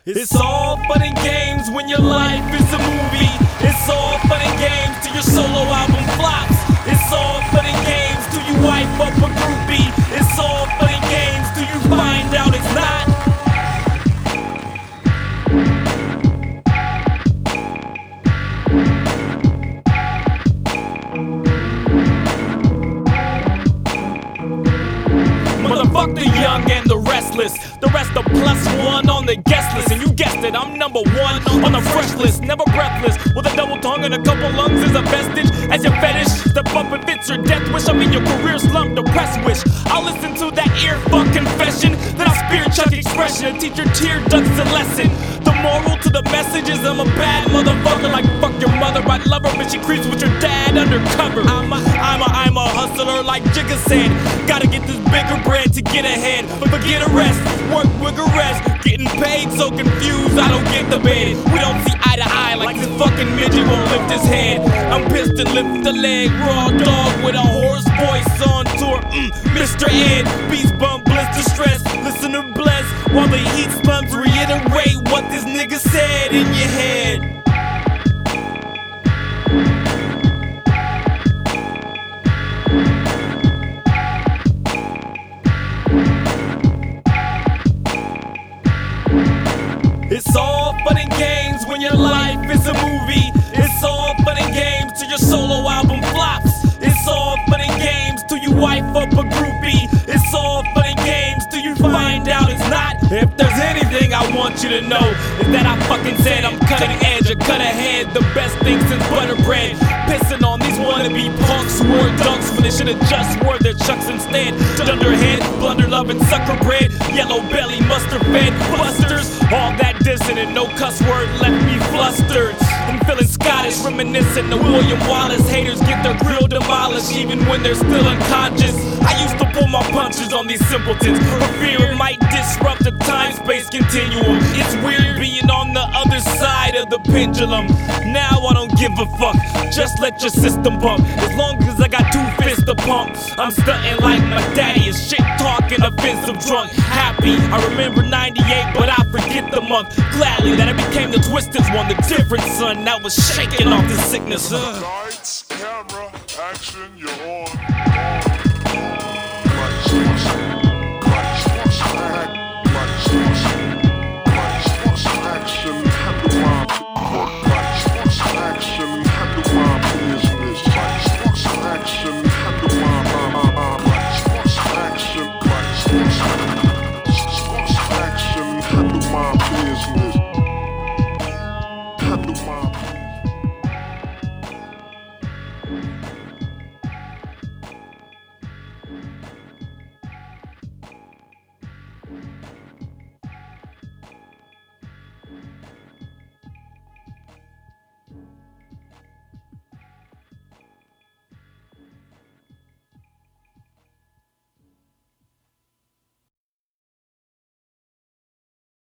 It's all fun and games when your life is a movie. It's all fun and games till your solo album flops. It's all fun and games till you wipe up a groupie. It's all fun and games till you find out it's not. Motherfuck the young and the restless. The rest are +1 on the guest list. And you guessed it, I'm number 1 on the fresh list. Never breathless, with a double tongue and a couple lungs is a vestige. As your fetish, step up and fits your death wish. I'm in your career slump, depressed wish. I'll listen to that ear fuck confession. Then I'll spear chuck expression and teach your tear ducts a lesson. The moral to the message is I'm a bad motherfucker. Like fuck your mother, I love her, but she creeps with your dad undercover. I'm a hustler like Jigga said. Gotta get this bigger bread to get ahead. But forget arrest, work with arrest. Getting paid so confused, I don't get the bed. We don't see eye to eye like this fucking midget won't lift his head. I'm pissed and lift the leg. Raw dog with a hoarse voice on tour. Mr. Ed, beast bump, blister stress. Listener bless while the heat slumps. Reiterate what this nigga said in your head. It's all fun and games when your life is a movie. It's all fun and games till your solo album flops. It's all fun and games till you wipe up a groupie. It's all fun and games till you find out it's not. If there's anything I want you to know, is that I fucking said I'm cutting edge or cut ahead. The best thing since butter bread. Pissing on these wannabe punks who wore dunks when they should've just wore their chucks instead. Dunderhead, blunder loving sucker bread. Yellow belly, mustard fed busters. All that dissing and no cuss word left me flustered. I'm feeling Scottish, reminiscent of William Wallace. Haters get their grill demolished even when they're still unconscious. I used to pull my punches on these simpletons for fear it might disrupt the time-space continuum. It's weird being on the other side of the pendulum. Now I don't give a fuck, just let your system bump. As long as I got 2 fists to pump, I'm stunting like my daddy is shit talking offensive drunk. Happy, I remember 98 but I forget the month. Gladly that I became the twisted one, the different son that was shaking off the sickness. Lights, camera, action, you're on.